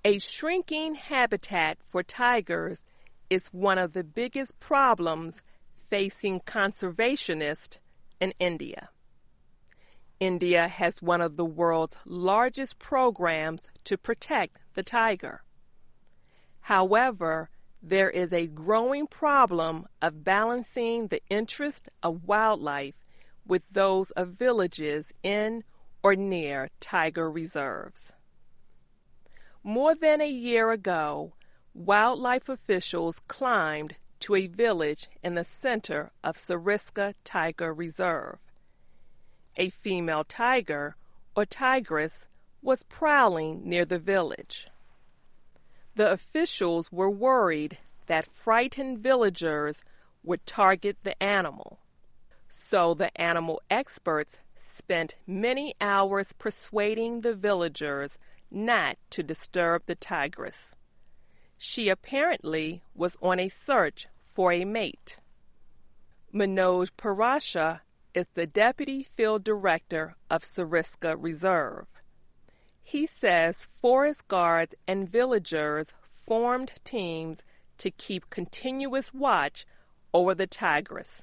A shrinking habitat for tigers is one of the biggest problems facing conservationists in India. India has one of the world's largest programs to protect the tiger. However, there is a growing problem of balancing the interest of wildlife with those of villages in or near tiger reserves. More than a year ago, wildlife officials climbed to a village in the center of Sariska Tiger Reserve. A female tiger, or tigress, was prowling near the village. The officials were worried that frightened villagers would target the animal, so the animal experts spent many hours persuading the villagers not to disturb the tigress. She apparently was on a search for a mate. Manoj Parasha is the deputy field director of Sariska Reserve. He says forest guards and villagers formed teams to keep continuous watch over the tigress.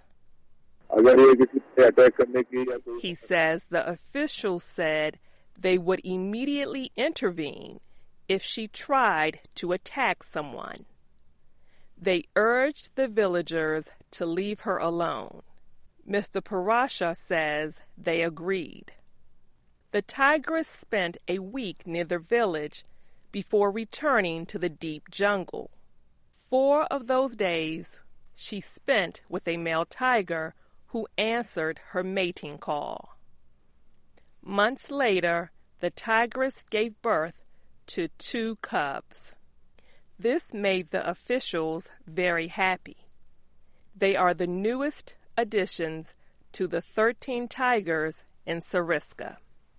He says the officials said they would immediately intervene if she tried to attack someone. They urged the villagers to leave her alone. Mr. Parasha says they agreed. The tigress spent a week near the village before returning to the deep jungle. 4 of those days she spent with a male tiger who answered her mating call. Months later, the tigress gave birth to 2 cubs. This made the officials very happy. They are the newest additions to the 13 tigers in Sariska.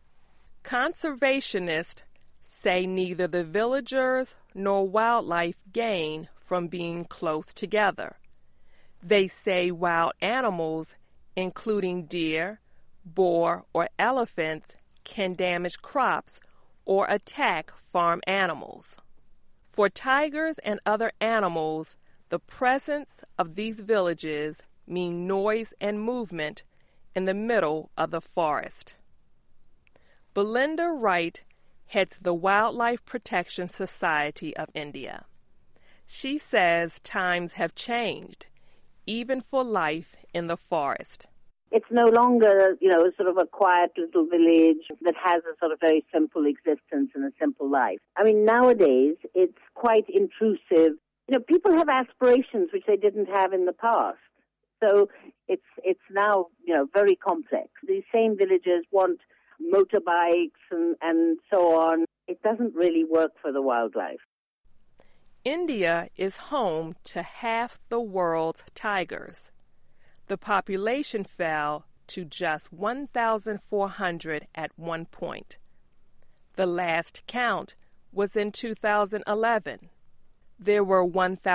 Conservationists say neither the villagers nor wildlife gain from being close together. They say wild animals, including deer, boar, or elephants, can damage crops or attack farm animals. For tigers and other animals, the presence of these villages mean noise and movement in the middle of the forest. Belinda Wright heads the Wildlife Protection Society of India. She says times have changed, even for life in the forest. It's no longer, sort of a quiet little village that has a sort of very simple existence and a simple life. I mean, nowadays, it's quite intrusive. People have aspirations which they didn't have in the past. So it's now, very complex. These same villagers want motorbikes and so on. It doesn't really work for the wildlife. India is home to half the world's tigers. The population fell to just 1,400 at one point. The last count was in 2011. There were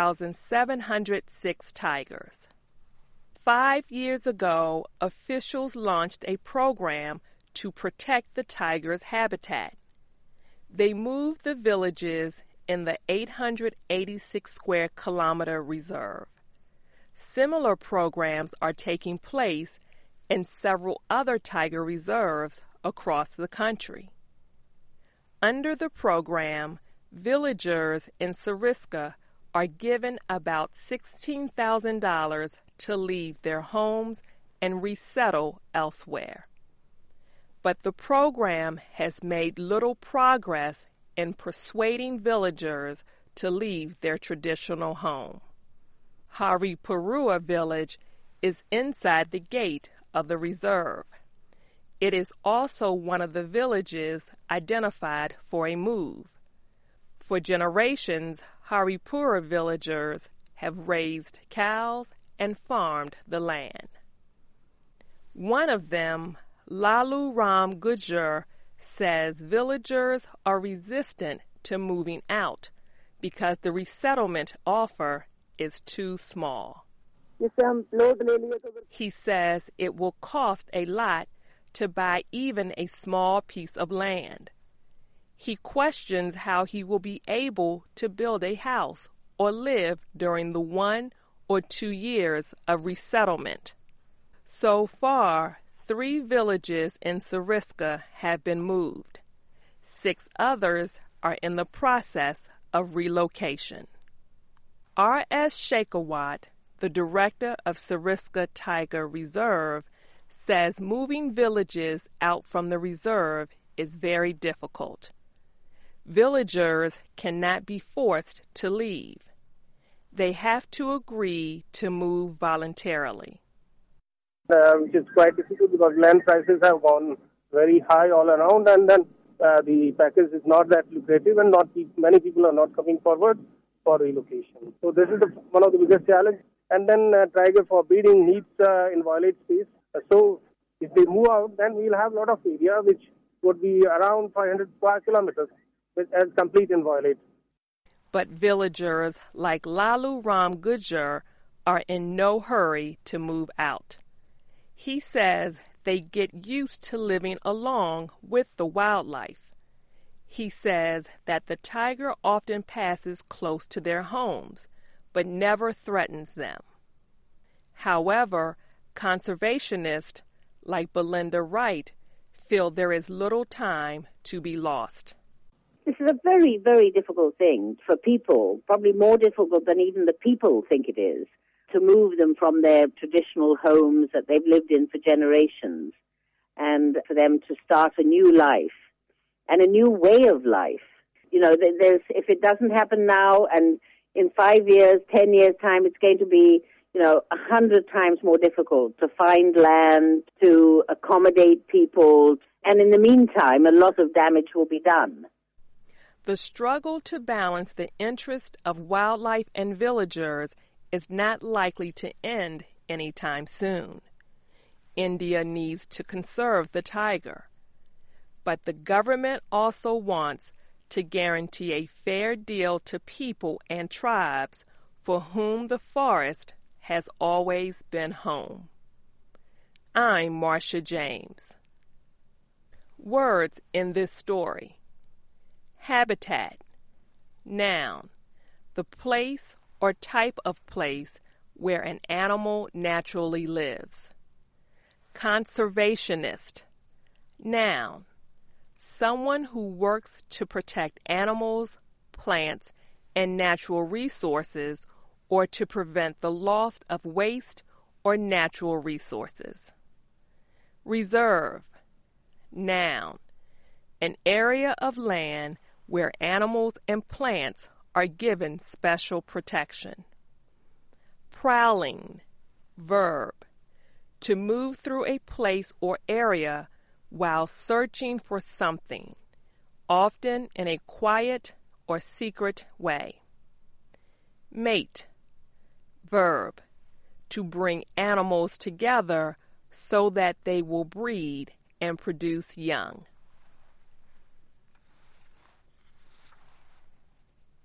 1,706 tigers. 5 years ago, officials launched a program to protect the tiger's habitat. They moved the villages in the 886 square kilometer reserve. Similar programs are taking place in several other tiger reserves across the country. Under the program, villagers in Sariska are given about $16,000 to leave their homes and resettle elsewhere. But the program has made little progress in persuading villagers to leave their traditional home. Haripurua village is inside the gate of the reserve. It is also one of the villages identified for a move. For generations, Haripura villagers have raised cows and farmed the land. One of them, Lalu Ram Gujjar, says villagers are resistant to moving out because the resettlement offer is too small. He says it will cost a lot to buy even a small piece of land. He questions how he will be able to build a house or live during the 1 or 2 years of resettlement. So far, 3 villages in Sariska have been moved. 6 others are in the process of relocation. R.S. Shekhawat, the director of Sariska Tiger Reserve, says moving villages out from the reserve is very difficult. Villagers cannot be forced to leave. They have to agree to move voluntarily. Which is quite difficult because land prices have gone very high all around, and then the package is not that lucrative, and many people are not coming forward for relocation. So this is one of the biggest challenges. And then tiger for breeding needs inviolate space. So if they move out, then we'll have a lot of area which would be around 500 square kilometers as complete inviolate. But villagers like Lalu Ram Gujjar are in no hurry to move out. He says they get used to living along with the wildlife. He says that the tiger often passes close to their homes, but never threatens them. However, conservationists like Belinda Wright feel there is little time to be lost. This is a very, very difficult thing for people, probably more difficult than even the people think it is, to move them from their traditional homes that they've lived in for generations and for them to start a new life and a new way of life. You know, if it doesn't happen now and in 5 years, 10 years' time, it's going to be, 100 times more difficult to find land, to accommodate people. And in the meantime, a lot of damage will be done. The struggle to balance the interest of wildlife and villagers is not likely to end anytime soon. India needs to conserve the tiger. But the government also wants to guarantee a fair deal to people and tribes for whom the forest has always been home. I'm Marcia James. Words in this story. Habitat. Noun. The place or type of place where an animal naturally lives. Conservationist. Noun. Someone who works to protect animals, plants, and natural resources or to prevent the loss of waste or natural resources. Reserve. Noun. An area of land where animals and plants are given special protection. Prowling. Verb. To move through a place or area while searching for something, often in a quiet or secret way. Mate. Verb. To bring animals together so that they will breed and produce young.